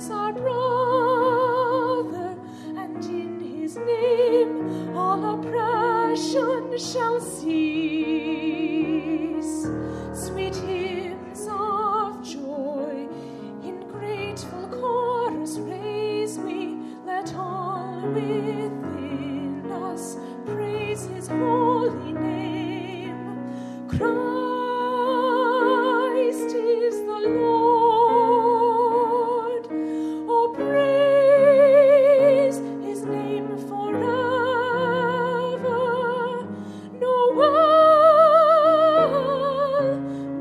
Jesus our brother, and in his name all oppression shall cease. Sweet hymns of joy in grateful chorus raise we, let all within us praise his holy name. Christ is the Lord. Oh, praise his name forever. Noel,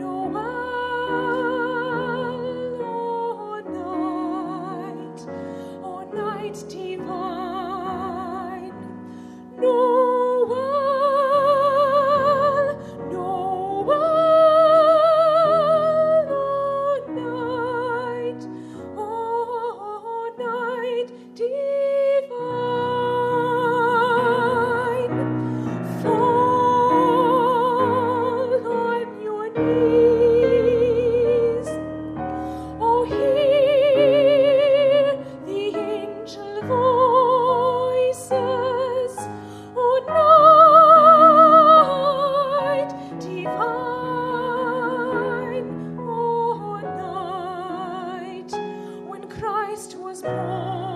Noel, O night divine. Noel, Noel, O night divine. Fall on your knees. Oh, hear the angel voices. Oh, night divine. Oh, night when Christ was born.